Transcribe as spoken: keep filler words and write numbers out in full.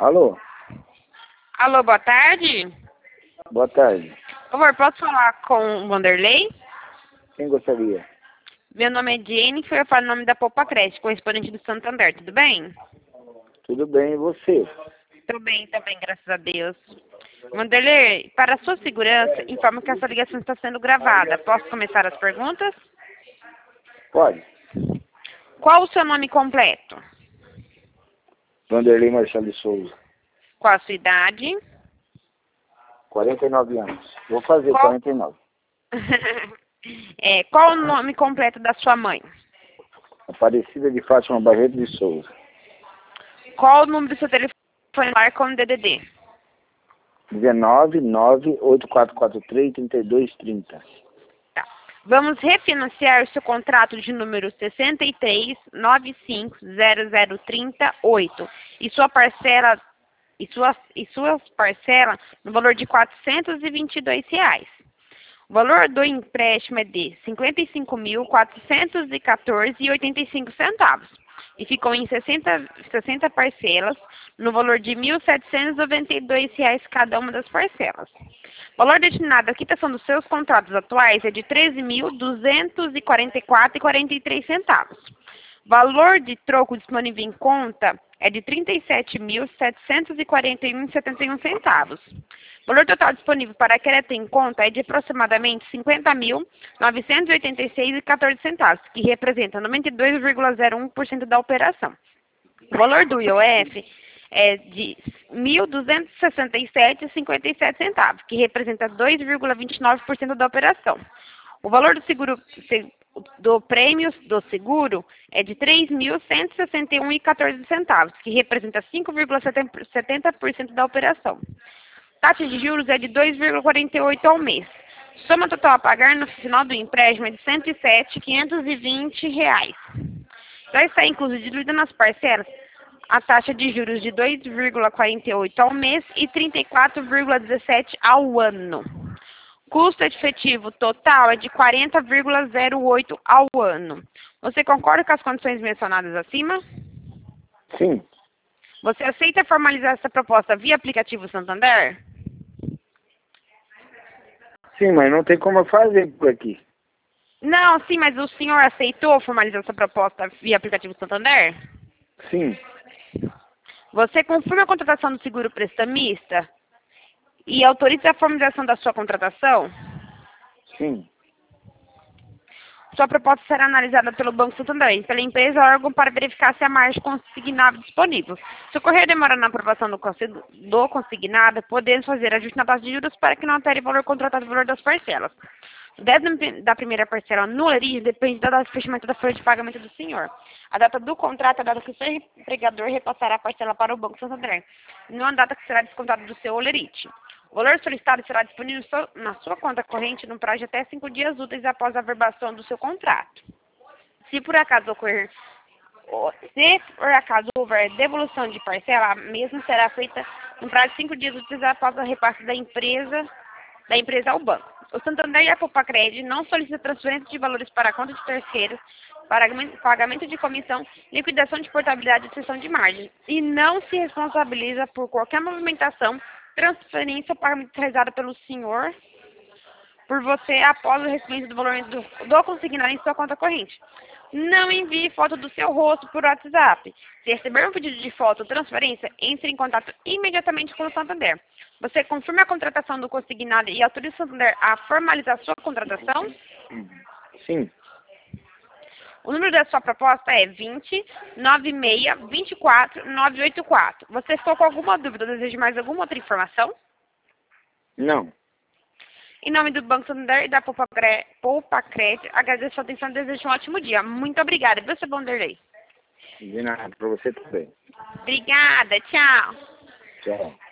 Alô? Alô, boa tarde. Boa tarde. Por favor, posso falar com o Vanderlei? Quem gostaria? Meu nome é Jenny, foi eu falo o nome da Poupa Crédito, correspondente do Santander, tudo bem? Tudo bem, e você? Tudo bem, também, graças a Deus. Vanderlei, para a sua segurança, informo que essa ligação está sendo gravada. Posso começar as perguntas? Pode. Qual o seu nome completo? Vanderlei Marcelo de Souza. Qual a sua idade? quarenta e nove anos. Vou fazer Qual... quarenta e nove. é, qual o nome completo da sua mãe? Aparecida de Fátima Barreto de Souza. Qual o número do seu telefone celular com D D D? dezenove, nove, oito quatro quatro três, trinta e dois, trinta. Tá. Vamos refinanciar o seu contrato de número sessenta e três, noventa e cinco, zero zero trinta, oito e sua parcela e suas e suas parcelas no valor de quatrocentos e vinte e dois reais. O valor do empréstimo é de cinquenta e cinco mil, quatrocentos e quatorze reais e oitenta e cinco centavos e ficou em sessenta, sessenta parcelas no valor de mil setecentos e noventa e dois reais cada uma das parcelas. O valor destinado à quitação dos seus contratos atuais é de treze mil, duzentos e quarenta e quatro reais e quarenta e três centavos. O valor de troco disponível em conta é de trinta e sete mil, setecentos e quarenta e um reais e setenta e um centavos. O valor total disponível para crédito em conta é de aproximadamente cinquenta mil, novecentos e oitenta e seis reais e quatorze centavos, que representa noventa e dois vírgula zero um por cento da operação. O valor do I O F é de mil duzentos e sessenta e sete reais e cinquenta e sete centavos, que representa dois vírgula vinte e nove por cento da operação. O valor do seguro do prêmio do seguro é de três mil cento e sessenta e um reais e quatorze centavos, que representa cinco vírgula setenta por cento da operação. Taxa de juros é de dois vírgula quarenta e oito por cento ao mês. Soma total a pagar no final do empréstimo é de cento e sete mil, quinhentos e vinte reais. Já está incluso diluído nas parcelas a taxa de juros de dois vírgula quarenta e oito por cento ao mês e trinta e quatro vírgula dezessete por cento ao ano. Custo efetivo total é de quarenta vírgula zero oito por cento ao ano. Você concorda com as condições mencionadas acima? Sim. Você aceita formalizar essa proposta via aplicativo Santander? Sim, mas não tem como eu fazer por aqui. Não, sim, mas o senhor aceitou formalizar essa proposta via aplicativo Santander? Sim. Você confirma a contratação do seguro prestamista e autoriza a formalização da sua contratação? Sim. Sua proposta será analisada pelo Banco Santander e pela empresa ou órgão para verificar se há margem consignável disponível. Se ocorrer demora na aprovação do, do consignado, podemos fazer ajuste na taxa de juros para que não altere o valor contratado e o valor das parcelas. O décimo da primeira parcela no origem depende da data de fechamento da folha de pagamento do senhor. A data do contrato é a data que o seu empregador repassará a parcela para o Banco Santander, não a data que será descontado do seu olerite. O valor solicitado será disponível na sua conta corrente no prazo de até cinco dias úteis após a verbação do seu contrato. Se por acaso ocorrer, se por acaso houver devolução de parcela, a mesma será feita no prazo de cinco dias úteis após o repasse da empresa, da empresa ao banco. O Santander e a Poupa Crédito não solicitam transferência de valores para a conta de terceiros, pagamento de comissão, liquidação de portabilidade e cessão de margem, e não se responsabiliza por qualquer movimentação, transferência ou pagamento realizado pelo senhor por você após o recebimento do valor do, do consignado em sua conta corrente. Não envie foto do seu rosto por WhatsApp. Se receber um pedido de foto ou transferência, entre em contato imediatamente com o Santander. Você confirma a contratação do consignado e autoriza o Santander a formalizar a sua contratação? Sim. O número da sua proposta é vinte, noventa e seis, vinte e quatro, novecentos e oitenta e quatro. Você ficou com alguma dúvida ou deseja mais alguma outra informação? Não. Em nome do Banco Santander e da Poupa Crédito, agradeço a sua atenção e desejo um ótimo dia. Muito obrigada. Viu, seu Vanderlei? De nada, para você também. Obrigada. Tchau. Tchau.